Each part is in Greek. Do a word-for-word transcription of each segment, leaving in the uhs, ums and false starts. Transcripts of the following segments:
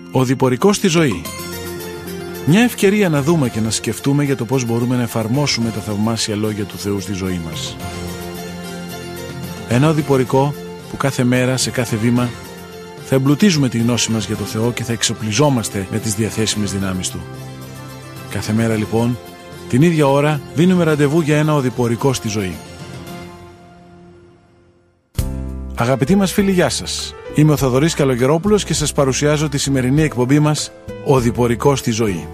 Ο διπορικός στη ζωή. Μια ευκαιρία να δούμε και να σκεφτούμε για το πώς μπορούμε να εφαρμόσουμε τα θαυμάσια λόγια του Θεού στη ζωή μας. Ένα οδηπορικό που κάθε μέρα, σε κάθε βήμα, θα εμπλουτίζουμε τη γνώση μας για το Θεό και θα εξοπλιζόμαστε με τις διαθέσιμες δυνάμεις Του. Κάθε μέρα λοιπόν, την ίδια ώρα, δίνουμε ραντεβού για ένα οδηπορικό στη ζωή. Αγαπητοί μας φίλοι, γεια σας. Είμαι ο Θοδωρής Καλογερόπουλος και σας παρουσιάζω τη σημερινή εκπομπή μας «Οδηπορικό στη ζωή».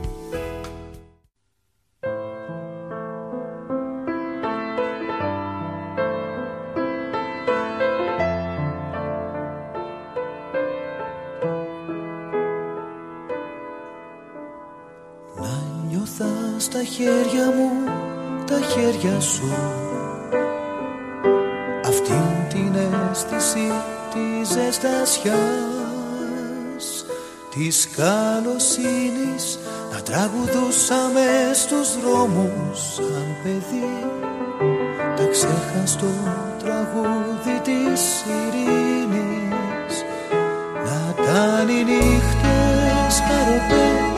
Να νιώθα στα χέρια μου τα χέρια σου, αυτήν την αίσθηση της ζεστασιάς, της καλοσύνης, να τραγουδούσαμε στους δρόμους σαν παιδί, τα ξέχαστο τραγούδι της ειρήνης, να ήταν οι νύχτες χαροπές,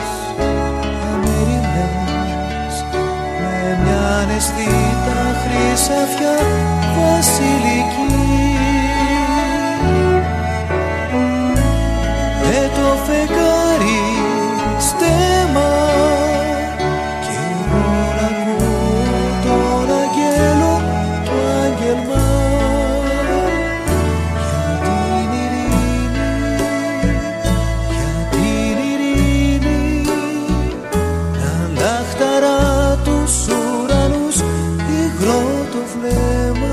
αμεριμνές, με μια αισθήτα χρυσαφιά βασιλική. Με το φεγγάρι στέμα και εγώ να ακούω τον αγγέλο το άγγελμα για την ειρήνη, για την ειρήνη, να λαχταρά τους ουρανούς υγρό το βλέμμα.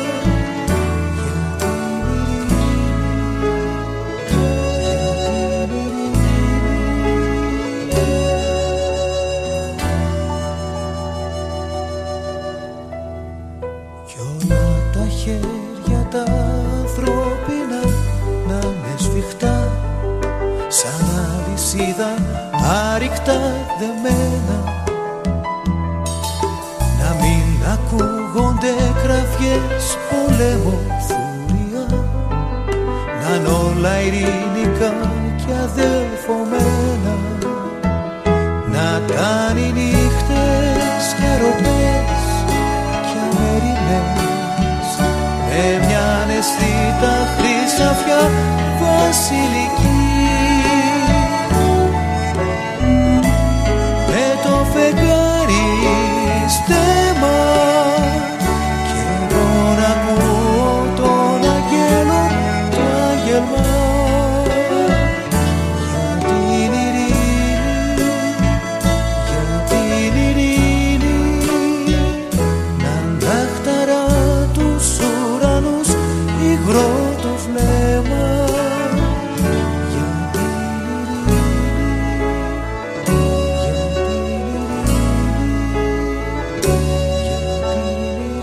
Τα ανθρώπινα να είναι σφιχτά, σαν αλυσίδα άρρηκτα δεμένα, να μην ακούγονται κραυγές πολέμου φουριά, να είναι όλα ειρηνικά και αδελφωμένα, να ήταν οι νύχτες χαροπές και αμεριμνές, με μια αισθήτα χρυσαφιά βασιλική. Με το φεγγάρι στέμα και εγώ να ακούω τον αγγέλο το άγγελμα για την ειρήνη, για την ειρήνη, να λαχταρά τους ουρανούς υγρό το βλέμμα για την ειρήνη, για την ειρήνη, για την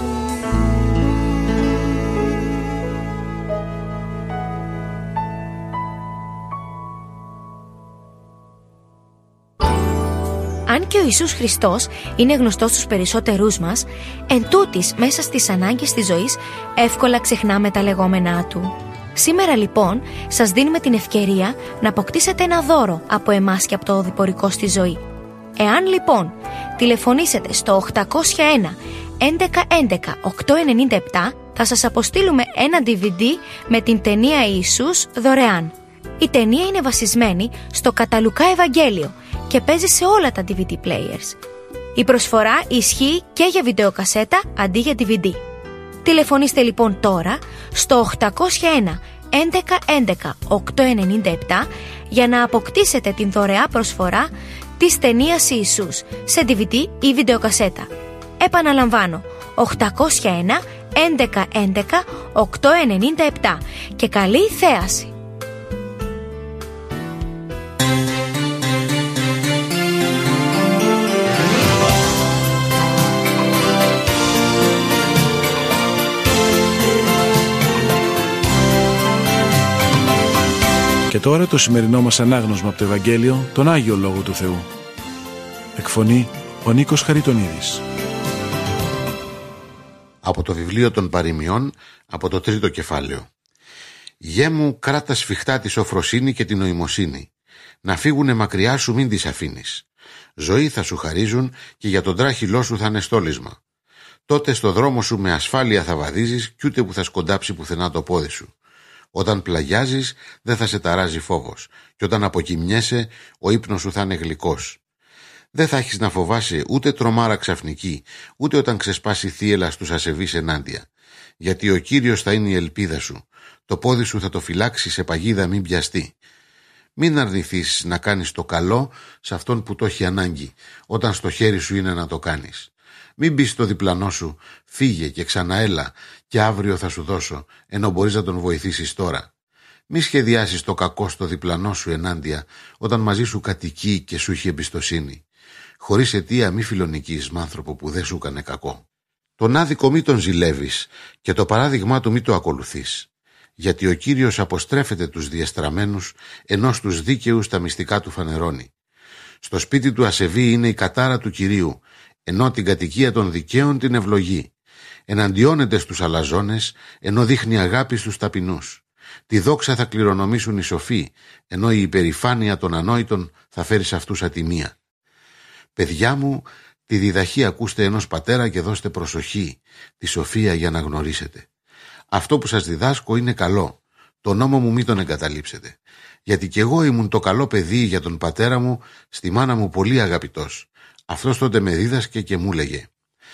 ειρήνη. Αν και ο Ιησούς Χριστός είναι γνωστός στους περισσότερούς μας, εν τούτης μέσα στις ανάγκες της ζωής εύκολα ξεχνάμε τα λεγόμενά Του. Σήμερα λοιπόν σας δίνουμε την ευκαιρία να αποκτήσετε ένα δώρο από εμάς και από το οδηπορικό στη ζωή. Εάν λοιπόν τηλεφωνήσετε στο οκτακόσια ένα έντεκα έντεκα οκτακόσια ενενήντα επτά, θα σας αποστείλουμε ένα ντι βι ντι με την ταινία Ιησούς δωρεάν. Η ταινία είναι βασισμένη στο κατά Λουκά Ευαγγέλιο και παίζει σε όλα τα ντι βι ντι players. Η προσφορά ισχύει και για βιντεοκασέτα αντί για ντι βι ντι. Τηλεφωνήστε λοιπόν τώρα στο οκτακόσια ένα έντεκα έντεκα οκτακόσια ενενήντα επτά για να αποκτήσετε την δωρεά προσφορά της ταινίας Ιησούς σε ντι βι ντι ή βιντεοκασέτα. Επαναλαμβάνω, οκτακόσια ένα έντεκα έντεκα οκτακόσια ενενήντα επτά και καλή θέαση! Και τώρα το σημερινό μας ανάγνωσμα από το Ευαγγέλιο, τον Άγιο Λόγο του Θεού. Εκφωνεί ο Νίκος Χαριτονίδης. Από το βιβλίο των Παροιμιών, από το τρίτο κεφάλαιο. Γέ μου, κράτα σφιχτά τη σοφροσύνη και την νοημοσύνη. Να φύγουνε μακριά σου μην τις αφήνεις. Ζωή θα σου χαρίζουν και για τον τράχυλό σου θα είναι στόλισμα. Τότε στο δρόμο σου με ασφάλεια θα βαδίζεις κι ούτε που θα σκοντάψει πουθενά το πόδι σου. Όταν πλαγιάζεις δεν θα σε ταράζει φόβος και όταν αποκοιμιέσαι ο ύπνος σου θα είναι γλυκός. Δεν θα έχεις να φοβάσαι ούτε τρομάρα ξαφνική, ούτε όταν ξεσπάσει θύελα στους ασεβείς ενάντια. Γιατί ο Κύριος θα είναι η ελπίδα σου. Το πόδι σου θα το φυλάξει σε παγίδα μην πιαστεί. Μην αρνηθείς να κάνεις το καλό σε αυτόν που το έχει ανάγκη, όταν στο χέρι σου είναι να το κάνεις. Μην πεις στο διπλανό σου, φύγε και ξαναέλα και αύριο θα σου δώσω, ενώ μπορείς να τον βοηθήσεις τώρα. Μη σχεδιάσεις το κακό στο διπλανό σου ενάντια, όταν μαζί σου κατοικεί και σου έχει εμπιστοσύνη. Χωρίς αιτία μη φιλονικείς μ' άνθρωπο που δεν σου έκανε κακό. Τον άδικο μη τον ζηλεύεις και το παράδειγμά του μη το ακολουθείς. Γιατί ο Κύριος αποστρέφεται τους διεστραμμένους, ενώ στους δίκαιους τα μυστικά του φανερώνει. Στο σπίτι του ασεβή είναι η κατάρα του Κυρίου, ενώ την κατοικία των δικαίων την ευλογεί. Εναντιώνεται στους αλαζόνες, ενώ δείχνει αγάπη στους ταπεινούς. Τη δόξα θα κληρονομήσουν οι σοφοί, ενώ η υπερηφάνεια των ανόητων θα φέρει σε αυτούς ατιμία. Παιδιά μου, τη διδαχή ακούστε ενός πατέρα και δώστε προσοχή, τη σοφία για να γνωρίσετε. Αυτό που σας διδάσκω είναι καλό. Το νόμο μου μη τον εγκαταλείψετε. Γιατί κι εγώ ήμουν το καλό παιδί για τον πατέρα μου, στη μάνα μου πολύ αγαπητός. Αυτός τότε με δίδασκε και μου λέγε: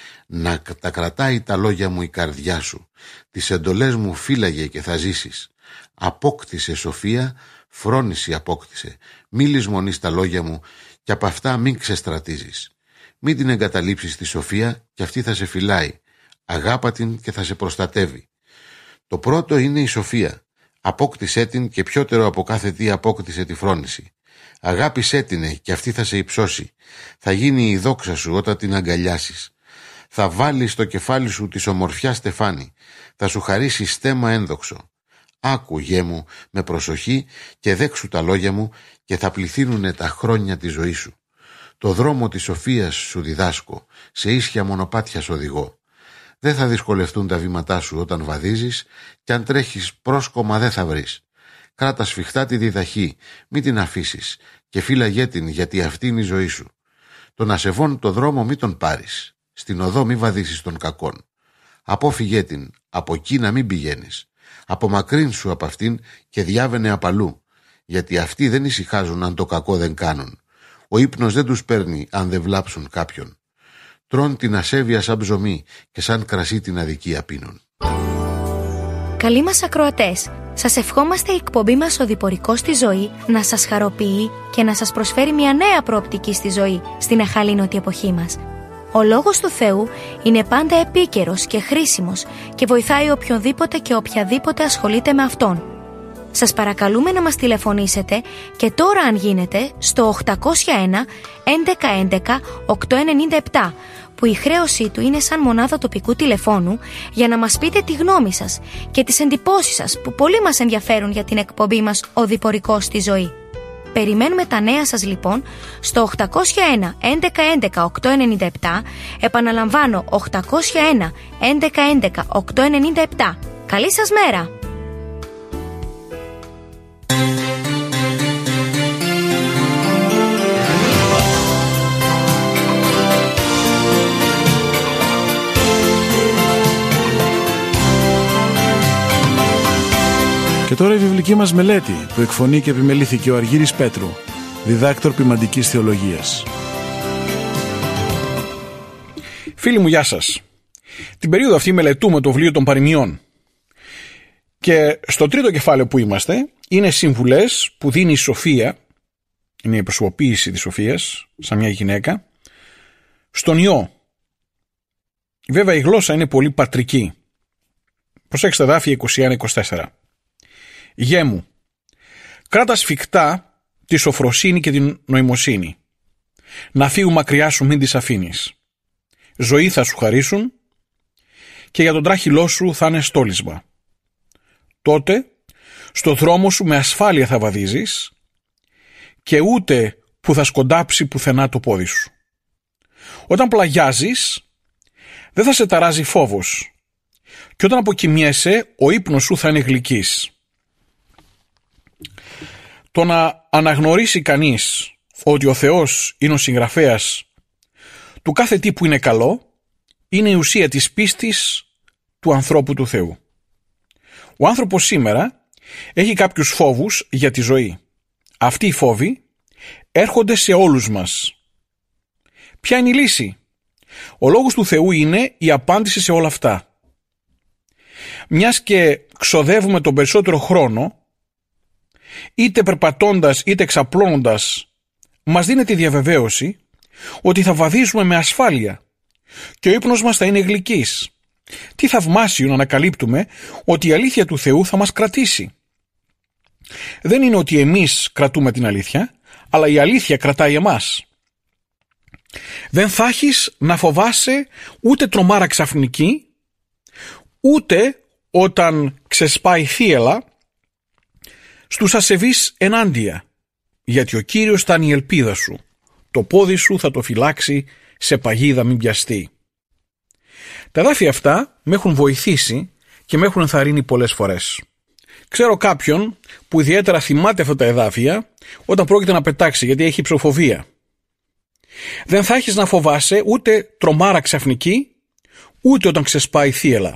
να τα κρατάει τα λόγια μου η καρδιά σου. Τις εντολές μου φύλαγε και θα ζήσεις. Απόκτησε σοφία, φρόνηση απόκτησε. Μη λησμονείς τα λόγια μου και από αυτά μην ξεστρατίζεις. Μην την εγκαταλείψεις τη σοφία και αυτή θα σε φυλάει. Αγάπα την και θα σε προστατεύει. Το πρώτο είναι η σοφία. Απόκτησέ την και πιότερο από κάθε τι απόκτησε τη φρόνηση. Αγάπησέ την και αυτή θα σε υψώσει. Θα γίνει η δόξα σου όταν την αγκαλιάσεις. Θα βάλεις στο κεφάλι σου της ομορφιάς στεφάνι. Θα σου χαρίσει στέμμα ένδοξο. Άκου, γέ μου, με προσοχή και δέξου τα λόγια μου και θα πληθύνουνε τα χρόνια της ζωής σου. Το δρόμο της σοφίας σου διδάσκω, σε ίσια μονοπάτια σ' οδηγώ. Δεν θα δυσκολευτούν τα βήματά σου όταν βαδίζεις και αν τρέχεις πρόσκομα δεν θα βρεις. Κράτα σφιχτά τη διδαχή, μη την αφήσεις και φύλαγέ την γιατί αυτή είναι η ζωή σου. Τον ασεβόν το δρόμο μη τον πάρεις, στην οδό μη βαδίσεις των κακών. Απόφυγέ την, από εκεί να μην πηγαίνεις. Απομακρύν σου από αυτήν και διάβαινε απαλού, γιατί αυτοί δεν ησυχάζουν αν το κακό δεν κάνουν. Ο ύπνος δεν τους παίρνει αν δεν βλάψουν κάποιον. Τρών την ασέβεια σαν ψωμί και σαν κρασί την αδικία πίνουν. Καλοί μας ακροατές, σας ευχόμαστε η εκπομπή μας «Οδηπορικός στη ζωή» να σας χαροποιεί και να σας προσφέρει μια νέα προοπτική στη ζωή στην αχαλήνωτη εποχή μας. Ο Λόγος του Θεού είναι πάντα επίκαιρος και χρήσιμος και βοηθάει οποιονδήποτε και οποιαδήποτε ασχολείται με Αυτόν. Σας παρακαλούμε να μας τηλεφωνήσετε και τώρα αν γίνεται στο οκτακόσια ένα έντεκα έντεκα οκτακόσια ενενήντα επτά που η χρέωσή του είναι σαν μονάδα τοπικού τηλεφώνου για να μας πείτε τη γνώμη σας και τις εντυπώσεις σας που πολύ μας ενδιαφέρουν για την εκπομπή μας «Οδηπορικός στη ζωή». Περιμένουμε τα νέα σας λοιπόν στο οκτακόσια ένα έντεκα έντεκα οκτακόσια ενενήντα επτά, επαναλαμβάνω οκτακόσια ένα έντεκα έντεκα οκτακόσια ενενήντα επτά. Καλή σας μέρα! Και τώρα η βιβλική μας μελέτη που εκφωνεί και επιμελήθηκε ο Αργύρης Πέτρου, διδάκτορ ποιμαντικής θεολογίας. Φίλοι μου, γεια σας. Την περίοδο αυτή μελετούμε το βιβλίο των παροιμιών. Και στο τρίτο κεφάλαιο που είμαστε είναι συμβουλές που δίνει η Σοφία, είναι η προσωποποίηση της Σοφίας, σαν μια γυναίκα, στον ιό. Βέβαια η γλώσσα είναι πολύ πατρική. Προσέξτε τα δάφια είκοσι ένα είκοσι τέσσερα. Γέ μου, κράτα σφιχτά τη σοφροσύνη και την νοημοσύνη. Να φύγουν μακριά σου μην τις αφήνεις. Ζωή θα σου χαρίσουν και για τον τράχυλό σου θα είναι στόλισμα. Τότε στο δρόμο σου με ασφάλεια θα βαδίζεις και ούτε που θα σκοντάψει πουθενά το πόδι σου. Όταν πλαγιάζεις δεν θα σε ταράζει φόβος και όταν αποκοιμιέσαι ο ύπνος σου θα είναι γλυκής. Το να αναγνωρίσει κανείς ότι ο Θεός είναι ο συγγραφέας του κάθε τι που είναι καλό είναι η ουσία της πίστης του ανθρώπου του Θεού. Ο άνθρωπος σήμερα έχει κάποιους φόβους για τη ζωή. Αυτοί οι φόβοι έρχονται σε όλους μας. Ποια είναι η λύση? Ο λόγος του Θεού είναι η απάντηση σε όλα αυτά. Μιας και ξοδεύουμε τον περισσότερο χρόνο, είτε περπατώντας είτε εξαπλώνοντας, μας δίνεται η διαβεβαίωση ότι θα βαδίζουμε με ασφάλεια και ο ύπνος μας θα είναι γλυκής. Τι θαυμάσιο να ανακαλύπτουμε ότι η αλήθεια του Θεού θα μας κρατήσει. Δεν είναι ότι εμείς κρατούμε την αλήθεια, αλλά η αλήθεια κρατάει εμάς. Δεν θα έχεις να φοβάσαι ούτε τρομάρα ξαφνική, ούτε όταν ξεσπάει θύελλα στους ασεβείς ενάντια, γιατί ο Κύριος θα είναι η ελπίδα σου. Το πόδι σου θα το φυλάξει σε παγίδα μην πιαστεί. Τα εδάφια αυτά με έχουν βοηθήσει και με έχουν ενθαρρύνει πολλές φορές. Ξέρω κάποιον που ιδιαίτερα θυμάται αυτά τα εδάφια όταν πρόκειται να πετάξει, γιατί έχει ψοφοβία. Δεν θα έχεις να φοβάσαι ούτε τρομάρα ξαφνική, ούτε όταν ξεσπάει θύελλα.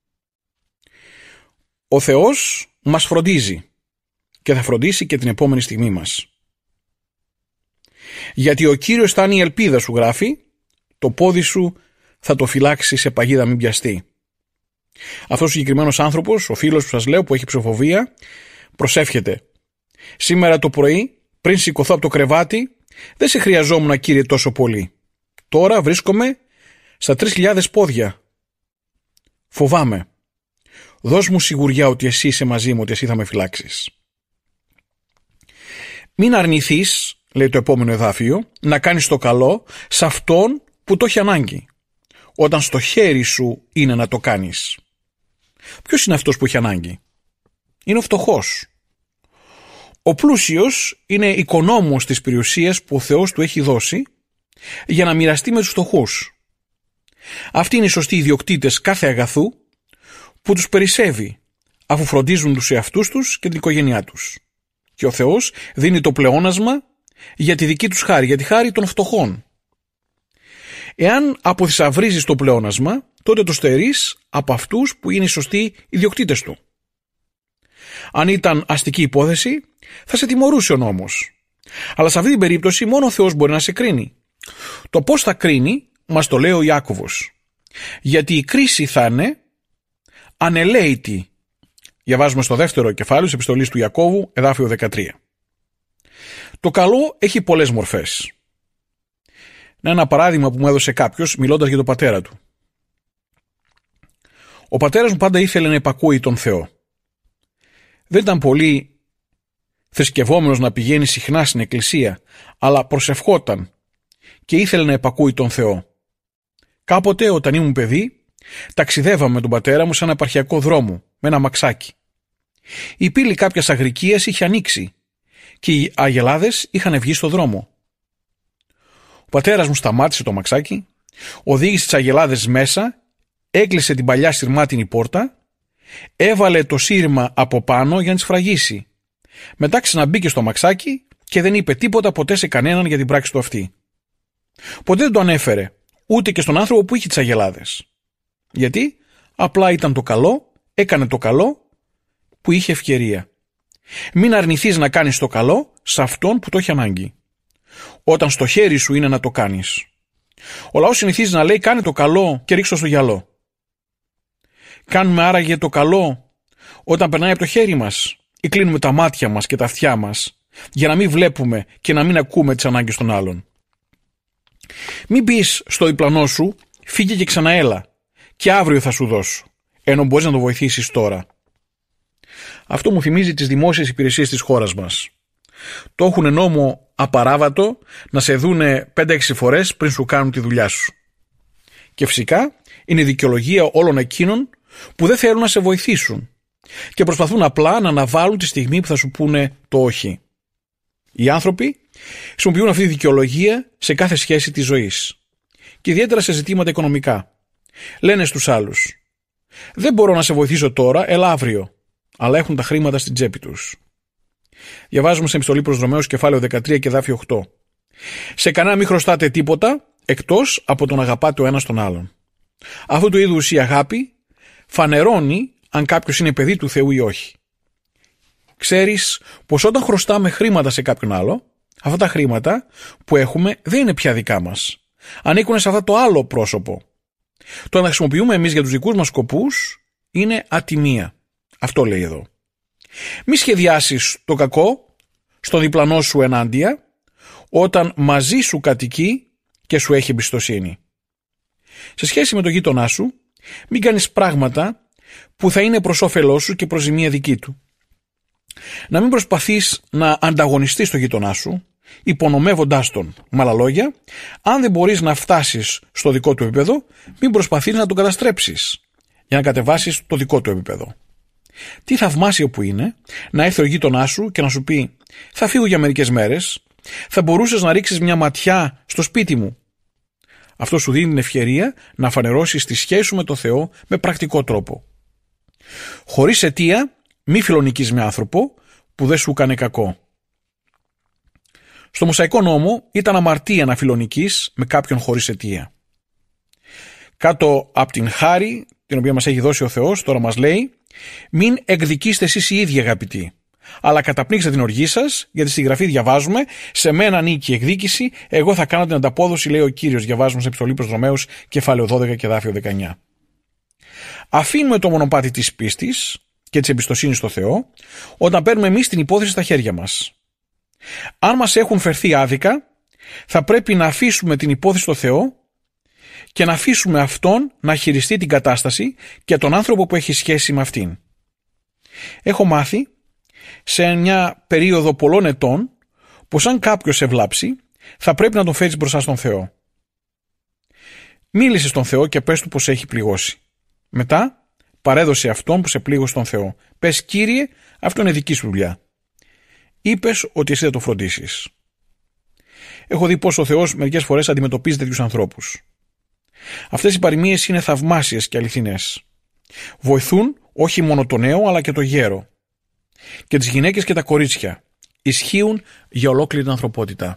Ο Θεός μας φροντίζει και θα φροντίσει και την επόμενη στιγμή μας. Γιατί ο Κύριος θα είναι η ελπίδα σου, γράφει, το πόδι σου θα το φυλάξει σε παγίδα μην πιαστεί. Αυτός ο συγκεκριμένος άνθρωπος, ο φίλος που σας λέω που έχει ψοφοβία, προσεύχεται. Σήμερα το πρωί, πριν σηκωθώ από το κρεβάτι, δεν σε χρειαζόμουν, Κύριε, τόσο πολύ. Τώρα βρίσκομαι στα τρεις χιλιάδες πόδια. Φοβάμαι. Δώσ' μου σιγουριά ότι εσύ είσαι μαζί μου, ότι εσύ θα με φυλάξεις. Μην αρνηθείς, λέει το επόμενο εδάφιο, να κάνεις το καλό σε αυτόν που το έχει ανάγκη, όταν στο χέρι σου είναι να το κάνεις. Ποιος είναι αυτός που έχει ανάγκη? Είναι ο φτωχός. Ο πλούσιος είναι οικονόμος της περιουσίας που ο Θεός του έχει δώσει για να μοιραστεί με τους φτωχούς. Αυτοί είναι οι σωστοί ιδιοκτήτες κάθε αγαθού που τους περισσεύει, αφού φροντίζουν τους εαυτούς τους και την οικογένειά τους. Και ο Θεός δίνει το πλεόνασμα για τη δική τους χάρη, για τη χάρη των φτωχών. Εάν αποθυσαυρίζεις το πλεόνασμα, τότε το στερείς από αυτούς που είναι οι σωστοί ιδιοκτήτες του. Αν ήταν αστική υπόθεση, θα σε τιμωρούσε ο νόμος. Αλλά σε αυτή την περίπτωση μόνο ο Θεός μπορεί να σε κρίνει. Το πώς θα κρίνει μας το λέει ο Ιάκωβος. Γιατί η κρίση θα είναι ανελαίητη. Διαβάζουμε στο δεύτερο κεφάλαιο της επιστολής του Ιακώβου, εδάφιο δεκατρία. Το καλό έχει πολλές μορφές. Ένα παράδειγμα που μου έδωσε κάποιος μιλώντας για τον πατέρα του. Ο πατέρας μου πάντα ήθελε να υπακούει τον Θεό. Δεν ήταν πολύ θρησκευόμενος να πηγαίνει συχνά στην εκκλησία, αλλά προσευχόταν και ήθελε να υπακούει τον Θεό. Κάποτε όταν ήμουν παιδί, ταξιδεύαμε με τον πατέρα μου σε ένα επαρχιακό δρόμο, με ένα αμαξάκι. Η πύλη κάποιας αγρικίας είχε ανοίξει και οι αγελάδες είχαν βγει στο δρόμο. Ο πατέρας μου σταμάτησε το αμαξάκι, οδήγησε τις αγελάδες μέσα, έκλεισε την παλιά σειρμάτινη πόρτα, έβαλε το σύρμα από πάνω για να τις φραγίσει. Μετά ξαναμπήκε στο αμαξάκι και δεν είπε τίποτα ποτέ σε κανέναν για την πράξη του αυτή. Ποτέ δεν το ανέφερε, ούτε και στον άνθρωπο που είχε τις αγελάδες. Γιατί απλά ήταν το καλό, έκανε το καλό που είχε ευκαιρία. Μην αρνηθείς να κάνεις το καλό σε αυτόν που το έχει ανάγκη, όταν στο χέρι σου είναι να το κάνεις. Ο λαός συνηθίζει να λέει κάνε το καλό και ρίξω στο γυαλό. Κάνουμε άραγε το καλό όταν περνάει από το χέρι μας, ή κλείνουμε τα μάτια μας και τα αυτιά μας για να μην βλέπουμε και να μην ακούμε τις ανάγκες των άλλων. Μην πεις στο διπλανό σου φύγε και ξαναέλα και αύριο θα σου δώσω, ενώ μπορείς να το βοηθήσεις τώρα. Αυτό μου θυμίζει τις δημόσιες υπηρεσίες της χώρας μας. Το έχουν νόμο απαράβατο να σε δούνε πέντε έξι φορές πριν σου κάνουν τη δουλειά σου. Και φυσικά είναι η δικαιολογία όλων εκείνων που δεν θέλουν να σε βοηθήσουν και προσπαθούν απλά να αναβάλουν τη στιγμή που θα σου πούνε το όχι. Οι άνθρωποι χρησιμοποιούν αυτή τη δικαιολογία σε κάθε σχέση της ζωής και ιδιαίτερα σε ζητήματα οικονομικά. Λένε στους άλλους «Δεν μπορώ να σε βοηθήσω τώρα, έλα αύριο», αλλά έχουν τα χρήματα στην τσέπη τους. Διαβάζουμε σε επιστολή προς Ρωμαίους κεφάλαιο δεκατρία και εδάφιο οκτώ. Σε κανένα μην χρωστάτε τίποτα εκτός από τον αγαπάτε ο ένας τον άλλον. Αυτού του είδους η αγάπη φανερώνει αν κάποιος είναι παιδί του Θεού ή όχι. Ξέρεις πως όταν χρωστάμε χρήματα σε κάποιον άλλο, αυτά τα χρήματα που έχουμε δεν είναι πια δικά μας. Ανήκουν σε αυτό το άλλο πρόσωπο. Το να χρησιμοποιούμε εμείς για τους δικούς μας σκοπούς είναι ατιμία. Αυτό λέει εδώ. Μη σχεδιάσεις το κακό στο διπλανό σου ενάντια όταν μαζί σου κατοικεί και σου έχει εμπιστοσύνη. Σε σχέση με τον γείτονά σου, μην κάνεις πράγματα που θα είναι προς όφελός σου και προς ζημία δική του. Να μην προσπαθείς να ανταγωνιστείς τον γείτονά σου, υπονομεύοντάς τον. Με άλλα λόγια, αν δεν μπορείς να φτάσεις στο δικό του επίπεδο, μην προσπαθείς να τον καταστρέψεις για να κατεβάσεις το δικό του επίπεδο. Τι θαυμάσιο που είναι να έρθει ο γείτονάς σου και να σου πει «Θα φύγω για μερικές μέρες, θα μπορούσες να ρίξεις μια ματιά στο σπίτι μου». Αυτό σου δίνει την ευκαιρία να φανερώσεις τη σχέση σου με το Θεό με πρακτικό τρόπο. Χωρίς αιτία, μη φιλονικείς με άνθρωπο που δεν σου έκανε κακό. Στο Μωσαϊκό νόμο ήταν αμαρτία να φιλονικείς με κάποιον χωρίς αιτία. Κάτω από την χάρη την οποία μας έχει δώσει ο Θεός, τώρα μας λέει «Μην εκδικήστε εσείς οι ίδιοι αγαπητοί, αλλά καταπνίξτε την οργή σας, γιατί στη Γραφή διαβάζουμε «Σε μένα ανήκει η εκδίκηση, εγώ θα κάνω την ανταπόδοση», λέει ο Κύριος». Διαβάζουμε σε επιστολή προς Ρωμαίους κεφάλαιο δώδεκα και εδάφιο δεκαεννιά. Αφήνουμε το μονοπάτι της πίστης και της εμπιστοσύνης στο Θεό όταν παίρνουμε εμείς την υπόθεση στα χέρια μας. Αν μας έχουν φερθεί άδικα, θα πρέπει να αφήσουμε την υπόθεση στο Θεό και να αφήσουμε Αυτόν να χειριστεί την κατάσταση και τον άνθρωπο που έχει σχέση με αυτήν. Έχω μάθει σε μια περίοδο πολλών ετών πως αν κάποιος σε βλάψει, θα πρέπει να τον φέρεις μπροστά στον Θεό. Μίλησε στον Θεό και πες του πως έχει πληγώσει. Μετά παρέδωσε αυτόν που σε πλήγωσε στον Θεό. Πες «Κύριε, αυτό είναι δική σου δουλειά». Είπες ότι εσύ θα το φροντίσεις. Έχω δει πως ο Θεός μερικές φορές αντιμετωπίζει τέτοιους ανθρώπους. Αυτές οι παροιμίες είναι θαυμάσιες και αληθινές. Βοηθούν όχι μόνο το νέο αλλά και το γέρο. Και τις γυναίκες και τα κορίτσια. Ισχύουν για ολόκληρη την ανθρωπότητα.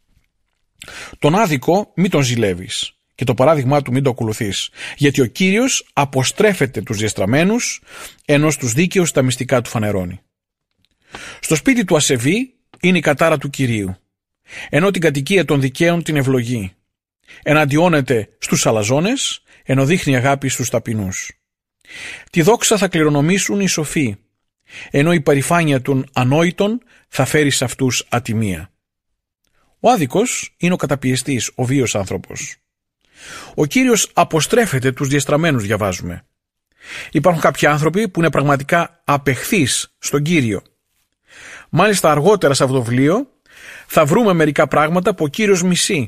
Τον άδικο μην τον ζηλεύεις και το παράδειγμά του μην το ακολουθείς, γιατί ο Κύριος αποστρέφεται τους διεστραμμένους, ενώ στους δίκαιους τα μυστικά του φανερώνει. Στο σπίτι του ασεβή είναι η κατάρα του Κυρίου, ενώ την κατοικία των δικαίων την ευλογεί. Εναντιώνεται στους αλαζόνες, ενώ δείχνει αγάπη στους ταπεινούς. Τη δόξα θα κληρονομήσουν οι σοφοί, ενώ η παρηφάνεια των ανόητων θα φέρει σε αυτούς ατιμία. Ο άδικος είναι ο καταπιεστής, ο βίος άνθρωπος. Ο Κύριος αποστρέφεται τους διεστραμμένους, διαβάζουμε. Υπάρχουν κάποιοι άνθρωποι που είναι πραγματικά απεχθείς στον Κύριο. Μάλιστα αργότερα σε αυτό το βιβλίο θα βρούμε μερικά πράγματα που ο Κύριος μισεί.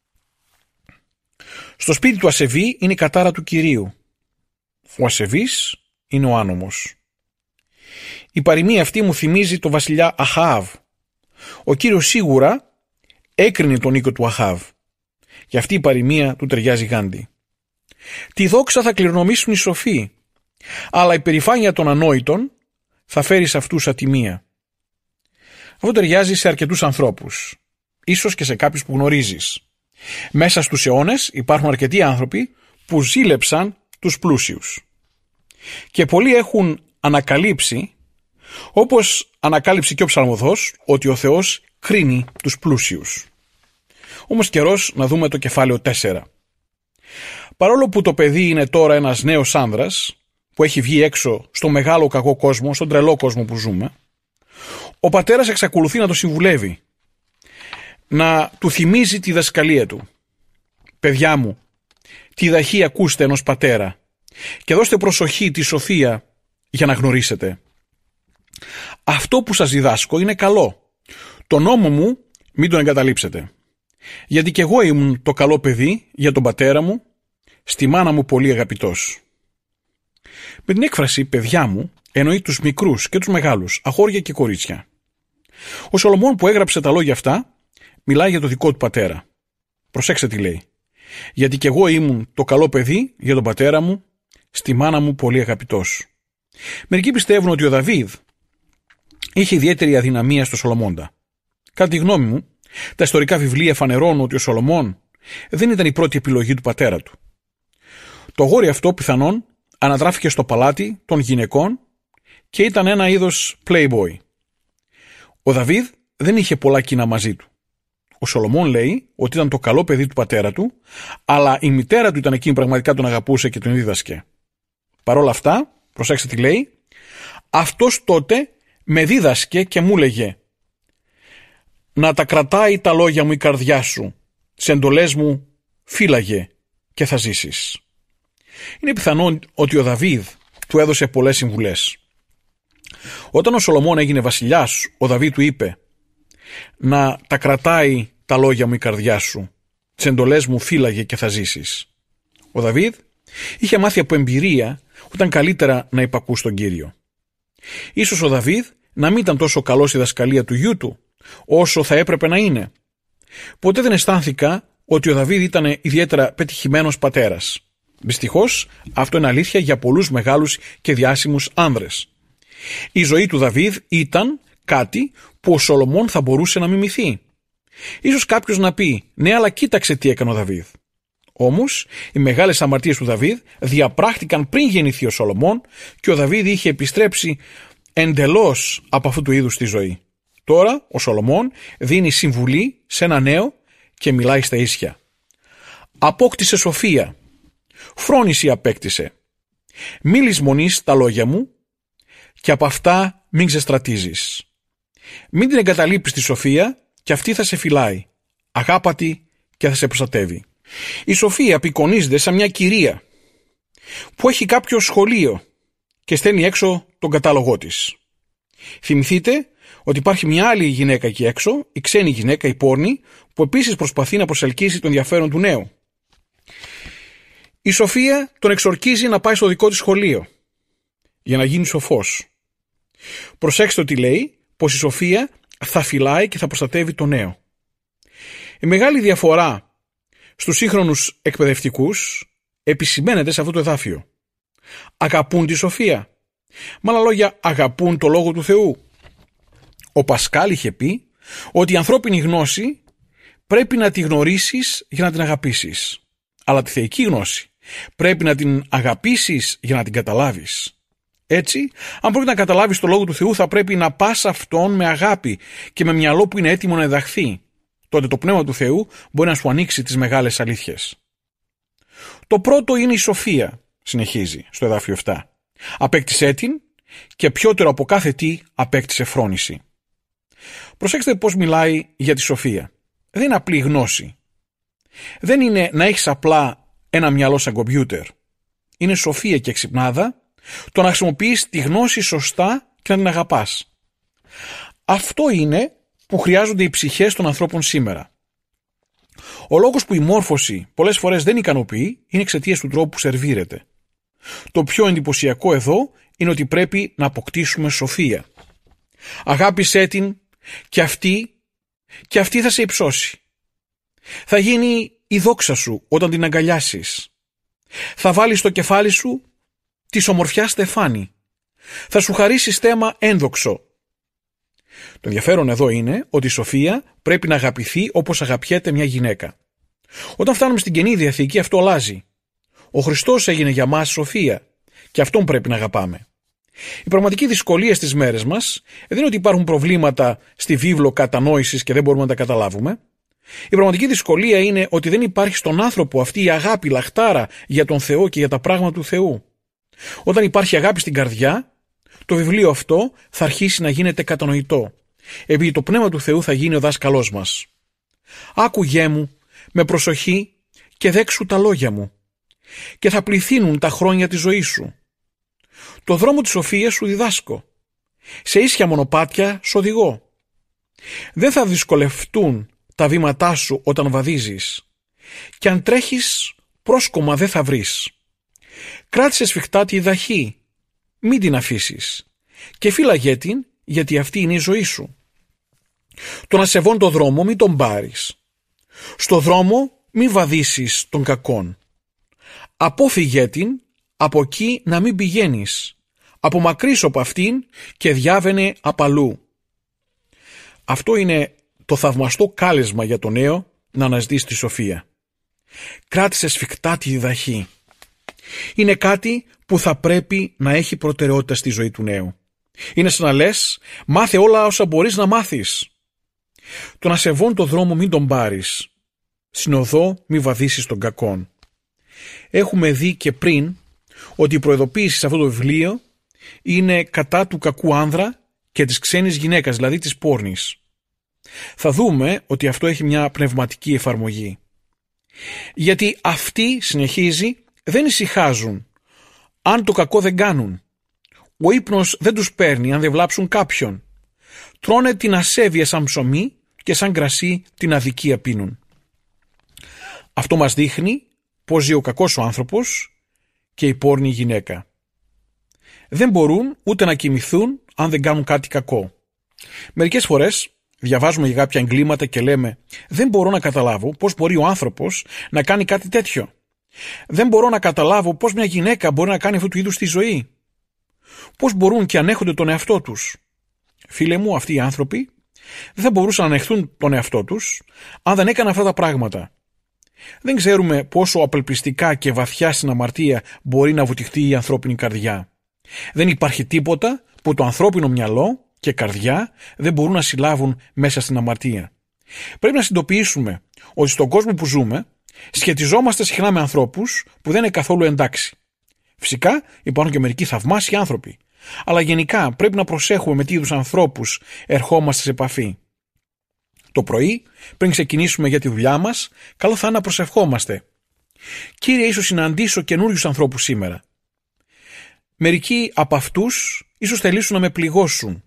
Στο σπίτι του ασεβή είναι η κατάρα του Κυρίου. Ο ασεβής είναι ο άνομος. Η παροιμία αυτή μου θυμίζει το βασιλιά Αχάβ. Ο Κύριος σίγουρα έκρινε τον οίκο του Αχάβ. Και αυτή η παροιμία του ταιριάζει γάντι. Τη δόξα θα κληρονομήσουν οι σοφοί, αλλά η περηφάνεια των ανόητων θα φέρει σε αυτούς ατιμία. Αυτό ταιριάζει σε αρκετούς ανθρώπους, ίσως και σε κάποιους που γνωρίζεις. Μέσα στους αιώνες υπάρχουν αρκετοί άνθρωποι που ζήλεψαν τους πλούσιους. Και πολλοί έχουν ανακαλύψει, όπως ανακάλυψε και ο ψαλμοδός, ότι ο Θεός κρίνει τους πλούσιους. Όμως καιρός να δούμε το κεφάλαιο τέσσερα. Παρόλο που το παιδί είναι τώρα ένας νέος άνδρας που έχει βγει έξω στο μεγάλο κακό κόσμο, στον τρελό κόσμο που ζούμε, ο πατέρας εξακολουθεί να το συμβουλεύει, να του θυμίζει τη δασκαλία του. Παιδιά μου, τη δαχή ακούστε ενός πατέρα και δώστε προσοχή, τη σοφία για να γνωρίσετε. Αυτό που σας διδάσκω είναι καλό. Το νόμο μου μην τον εγκαταλείψετε. Γιατί κι εγώ ήμουν το καλό παιδί για τον πατέρα μου, στη μάνα μου πολύ αγαπητός. Με την έκφραση παιδιά μου εννοεί τους μικρούς και τους μεγάλους, αγόρια και κορίτσια. Ο Σολομών που έγραψε τα λόγια αυτά μιλάει για το δικό του πατέρα. Προσέξτε τι λέει. Γιατί κι εγώ ήμουν το καλό παιδί για τον πατέρα μου, στη μάνα μου πολύ αγαπητός. Μερικοί πιστεύουν ότι ο Δαβίδ είχε ιδιαίτερη αδυναμία στο Σολομώντα. Κατά τη γνώμη μου, τα ιστορικά βιβλία φανερώνουν ότι ο Σολομών δεν ήταν η πρώτη επιλογή του πατέρα του. Το αγόρι αυτό πιθανόν ανατράφηκε στο παλάτι των γυναικών και ήταν ένα είδος playboy. Ο Δαβίδ δεν είχε πολλά κοινά μαζί του. Ο Σολομών λέει ότι ήταν το καλό παιδί του πατέρα του, αλλά η μητέρα του ήταν εκείνη που πραγματικά τον αγαπούσε και τον δίδασκε. Παρ' όλα αυτά, προσέξτε τι λέει, αυτός τότε με δίδασκε και μου λέγε «Να τα κρατάει τα λόγια μου η καρδιά σου, τις εντολές μου φύλαγε και θα ζήσεις». Είναι πιθανόν ότι ο Δαβίδ του έδωσε πολλές συμβουλές. Όταν ο Σολομών έγινε βασιλιάς, ο Δαβίδ του είπε «Να τα κρατάει τα λόγια μου η καρδιά σου, τις εντολές μου φύλαγε και θα ζήσεις». Ο Δαβίδ είχε μάθει από εμπειρία όταν καλύτερα να υπακούς τον Κύριο. Ίσως ο Δαβίδ να μην ήταν τόσο καλός στη δασκαλία του γιού του, όσο θα έπρεπε να είναι. Ποτέ δεν αισθάνθηκα ότι ο Δαβίδ ήταν ιδιαίτερα πετυχημένος πατέρας. Δυστυχώς, αυτό είναι αλήθεια για πολλούς μεγάλους και διάσημους άνδρες. Η ζωή του Δαβίδ ήταν κάτι που ο Σολομών θα μπορούσε να μιμηθεί. Ίσως κάποιος να πει, ναι, αλλά κοίταξε τι έκανε ο Δαβίδ. Όμως, οι μεγάλες αμαρτίες του Δαβίδ διαπράχτηκαν πριν γεννηθεί ο Σολομών και ο Δαβίδ είχε επιστρέψει εντελώς από αυτού του είδους τη ζωή. Τώρα, ο Σολομών δίνει συμβουλή σε ένα νέο και μιλάει στα ίσια. Απόκτησε σοφία. Φρόνηση απέκτησε. Μη λησμονείς τα λόγια μου και από αυτά μην ξεστρατίζεις. Μην την εγκαταλείπεις τη σοφία και αυτή θα σε φυλάει. Αγάπα τη και θα σε προστατεύει. Η σοφία απεικονίζεται σαν μια κυρία που έχει κάποιο σχολείο και στέλνει έξω τον κατάλογό της. Θυμηθείτε ότι υπάρχει μια άλλη γυναίκα εκεί έξω, η ξένη γυναίκα, η πόρνη, που επίσης προσπαθεί να προσελκύσει τον ενδιαφέρον του νέου. Η σοφία τον εξορκίζει να πάει στο δικό της σχολείο για να γίνει σοφός. Προσέξτε ότι λέει πως η σοφία θα φυλάει και θα προστατεύει τον νέο. Η μεγάλη διαφορά στους σύγχρονους εκπαιδευτικούς επισημαίνεται σε αυτό το εδάφιο. Αγαπούν τη σοφία. Με άλλα λόγια, αγαπούν το Λόγο του Θεού. Ο Πασκάλ είχε πει ότι η ανθρώπινη γνώση πρέπει να τη γνωρίσεις για να την αγαπήσεις. Αλλά τη θεϊκή γνώση πρέπει να την αγαπήσεις για να την καταλάβεις. Έτσι, αν πρόκειται να καταλάβεις το Λόγο του Θεού, θα πρέπει να πας αυτόν με αγάπη και με μυαλό που είναι έτοιμο να εδαχθεί. Τότε το Πνεύμα του Θεού μπορεί να σου ανοίξει τις μεγάλες αλήθειες. Το πρώτο είναι η σοφία, συνεχίζει στο εδάφιο επτά. Απέκτησέ την και πιότερο από κάθε τι απέκτησε φρόνηση. Προσέξτε πώς μιλάει για τη σοφία. Δεν είναι απλή γνώση. Δεν είναι να έχεις απλά ένα μυαλό σαν κομπιούτερ. Είναι σοφία και εξυπνάδα το να χρησιμοποιείς τη γνώση σωστά και να την αγαπάς. Αυτό είναι που χρειάζονται οι ψυχές των ανθρώπων σήμερα. Ο λόγος που η μόρφωση πολλές φορές δεν ικανοποιεί είναι εξαιτίας του τρόπου που σερβίρεται. Το πιο εντυπωσιακό εδώ είναι ότι πρέπει να αποκτήσουμε σοφία. Αγάπησέ την και αυτή και αυτή θα σε υψώσει. Θα γίνει η δόξα σου όταν την αγκαλιάσεις. Θα βάλεις στο κεφάλι σου της ομορφιάς στεφάνι. Θα σου χαρίσει στέμα ένδοξο. Το ενδιαφέρον εδώ είναι ότι η σοφία πρέπει να αγαπηθεί όπως αγαπιέται μια γυναίκα. Όταν φτάνουμε στην Καινή Διαθήκη αυτό αλλάζει. Ο Χριστός έγινε για μας σοφία και αυτόν πρέπει να αγαπάμε. Η πραγματική δυσκολία στις μέρες μας δεν είναι ότι υπάρχουν προβλήματα στη βίβλο κατανόησης και δεν μπορούμε να τα καταλάβουμε. Η πραγματική δυσκολία είναι ότι δεν υπάρχει στον άνθρωπο αυτή η αγάπη λαχτάρα για τον Θεό και για τα πράγματα του Θεού. Όταν υπάρχει αγάπη στην καρδιά, το βιβλίο αυτό θα αρχίσει να γίνεται κατανοητό, επειδή το Πνεύμα του Θεού θα γίνει ο δάσκαλός μας. Άκουγέ μου με προσοχή και δέξου τα λόγια μου και θα πληθύνουν τα χρόνια της ζωής σου. Το δρόμο της σοφίας σου διδάσκω, σε ίσια μονοπάτια σ' οδηγώ. Δεν θα δυσκολευτούν τα βήματά σου όταν βαδίζεις και αν τρέχεις πρόσκομα δεν θα βρεις. Κράτησε σφιχτά τη δαχή, μην την αφήσεις και φύλαγέ την γιατί αυτή είναι η ζωή σου. Το να σεβών το δρόμο μην τον πάρεις. Στο δρόμο μην βαδίσεις των κακών. Απόφυγέ την, από εκεί να μην πηγαίνεις. Απομακρύσου από αυτήν και διάβαινε απαλού. Αυτό είναι το θαυμαστό κάλεσμα για το νέο να αναζητήσει τη σοφία. Κράτησε σφιχτά τη διδαχή. Είναι κάτι που θα πρέπει να έχει προτεραιότητα στη ζωή του νέου. Είναι σαν να λες, μάθε όλα όσα μπορείς να μάθεις. Το να σεβών το δρόμο μην τον πάρεις. Στην οδό μη βαδίσεις τον κακόν. Έχουμε δει και πριν ότι η προειδοποίηση σε αυτό το βιβλίο είναι κατά του κακού άνδρα και της ξένης γυναίκας, δηλαδή της πόρνης. Θα δούμε ότι αυτό έχει μια πνευματική εφαρμογή. Γιατί αυτοί, συνεχίζει, δεν ησυχάζουν αν το κακό δεν κάνουν. Ο ύπνος δεν τους παίρνει αν δεν βλάψουν κάποιον. Τρώνε την ασέβεια σαν ψωμί και σαν κρασί την αδικία πίνουν. Αυτό μας δείχνει πως ζει ο κακός ο άνθρωπος και η πόρνη γυναίκα. Δεν μπορούν ούτε να κοιμηθούν αν δεν κάνουν κάτι κακό. Μερικές φορές διαβάζουμε για κάποια εγκλήματα και λέμε δεν μπορώ να καταλάβω πώς μπορεί ο άνθρωπος να κάνει κάτι τέτοιο. Δεν μπορώ να καταλάβω πώς μια γυναίκα μπορεί να κάνει αυτού του είδους τη ζωή. Πώς μπορούν και ανέχονται τον εαυτό τους. Φίλε μου, αυτοί οι άνθρωποι δεν θα μπορούσαν να ανεχθούν τον εαυτό τους αν δεν έκαναν αυτά τα πράγματα. Δεν ξέρουμε πόσο απελπιστικά και βαθιά στην αμαρτία μπορεί να βουτυχτεί η ανθρώπινη καρδιά. Δεν υπάρχει τίποτα που το ανθρώπινο μυαλό και καρδιά δεν μπορούν να συλλάβουν μέσα στην αμαρτία. Πρέπει να συνειδητοποιήσουμε ότι στον κόσμο που ζούμε σχετιζόμαστε συχνά με ανθρώπους που δεν είναι καθόλου εντάξει. Φυσικά υπάρχουν και μερικοί θαυμάσιοι άνθρωποι, αλλά γενικά πρέπει να προσέχουμε με τι είδους ανθρώπους ερχόμαστε σε επαφή. Το πρωί, πριν ξεκινήσουμε για τη δουλειά μας, καλό θα είναι να προσευχόμαστε. Κύριε, ίσως συναντήσω καινούριους ανθρώπους σήμερα. Μερικοί από αυτούς ίσως θελήσουν να με πληγώσουν,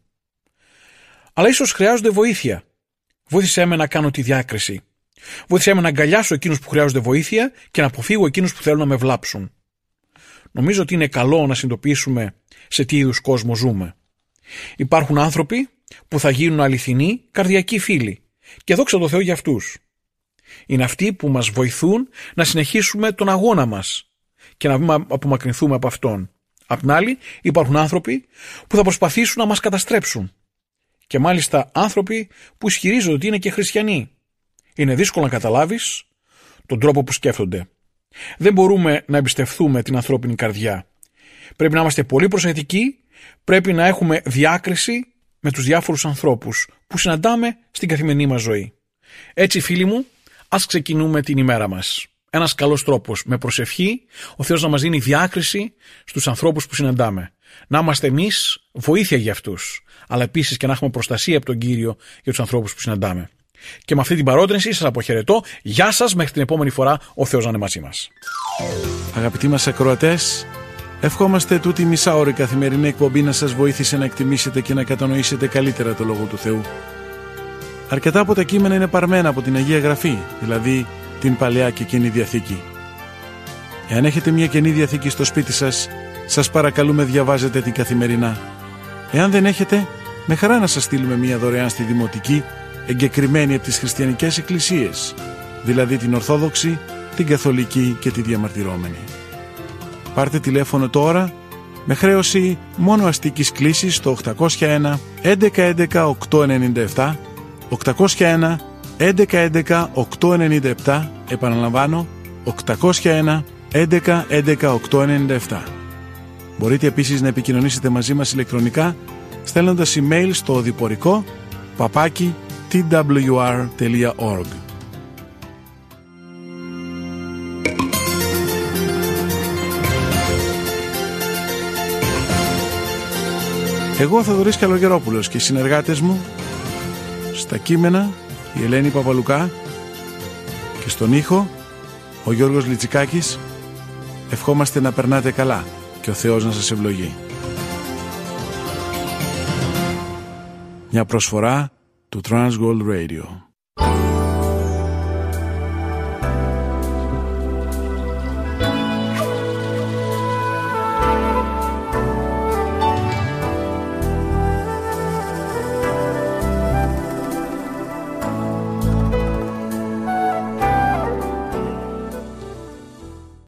αλλά ίσως χρειάζονται βοήθεια. Βοήθησέ με να κάνω τη διάκριση. Βοήθησέ με να αγκαλιάσω εκείνους που χρειάζονται βοήθεια και να αποφύγω εκείνους που θέλουν να με βλάψουν. Νομίζω ότι είναι καλό να συνειδητοποιήσουμε σε τι είδους κόσμο ζούμε. Υπάρχουν άνθρωποι που θα γίνουν αληθινοί καρδιακοί φίλοι και δόξα τω Θεώ για αυτούς. Είναι αυτοί που μας βοηθούν να συνεχίσουμε τον αγώνα μας και να μην απομακρυνθούμε από αυτόν. Απ' την άλλη, υπάρχουν άνθρωποι που θα προσπαθήσουν να μας καταστρέψουν. Και μάλιστα άνθρωποι που ισχυρίζονται ότι είναι και χριστιανοί. Είναι δύσκολο να καταλάβεις τον τρόπο που σκέφτονται. Δεν μπορούμε να εμπιστευτούμε την ανθρώπινη καρδιά. Πρέπει να είμαστε πολύ προσεκτικοί, πρέπει να έχουμε διάκριση με τους διάφορους ανθρώπους που συναντάμε στην καθημερινή μας ζωή. Έτσι, φίλοι μου, ας ξεκινούμε την ημέρα μας. Ένας καλός τρόπος, με προσευχή, ο Θεός να μας δίνει διάκριση στους ανθρώπους που συναντάμε. Να είμαστε εμείς βοήθεια για αυτούς, αλλά επίσης και να έχουμε προστασία από τον Κύριο για τους ανθρώπους που συναντάμε. Και με αυτή την παρότρινση σας αποχαιρετώ. Γεια σας, μέχρι την επόμενη φορά, ο Θεός να είναι μαζί μας. Αγαπητοί μας ακροατές, ευχόμαστε τούτη μισάωρη καθημερινή εκπομπή να σας βοήθησε να εκτιμήσετε και να κατανοήσετε καλύτερα το Λόγο του Θεού. Αρκετά από τα κείμενα είναι παρμένα από την Αγία Γραφή, δηλαδή την Παλαιά και Καινή Διαθήκη. Εάν έχετε μια Καινή Διαθήκη στο σπίτι σας, σας παρακαλούμε διαβάζετε την καθημερινά. Εάν δεν έχετε, με χαρά να σας στείλουμε μια δωρεάν στη Δημοτική, εγκεκριμένη από τις χριστιανικές εκκλησίες, δηλαδή την Ορθόδοξη, την Καθολική και τη Διαμαρτυρόμενη. Πάρτε τηλέφωνο τώρα με χρέωση μόνο αστικής κλήσης στο οκτακόσια ένα έντεκα έντεκα οκτακόσια ενενήντα επτά, οκτακόσια ένα έντεκα έντεκα οκτακόσια ενενήντα επτά, επαναλαμβάνω οκτακόσια ένα έντεκα έντεκα οκτακόσια ενενήντα επτά. Μπορείτε επίσης να επικοινωνήσετε μαζί μας ηλεκτρονικά στέλνοντας email στο οδηπορικό παπάκι τι ντάμπλιου αρ τελεία org. Εγώ, Θοδωρής Καλογερόπουλος, και οι συνεργάτες μου στα κείμενα η Ελένη Παπαλουκά και στον ήχο ο Γιώργος Λιτσικάκης, ευχόμαστε να περνάτε καλά και ο Θεός να σας ευλογεί. Μια προσφορά του Transworld Radio.